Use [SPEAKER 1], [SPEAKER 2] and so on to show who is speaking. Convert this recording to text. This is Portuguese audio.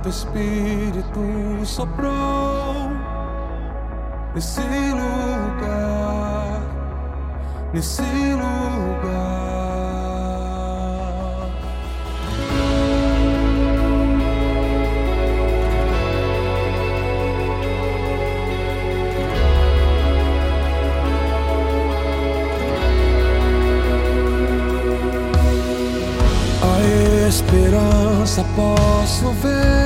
[SPEAKER 1] teu espírito soprou nesse lugar, nesse lugar. A esperança posso ver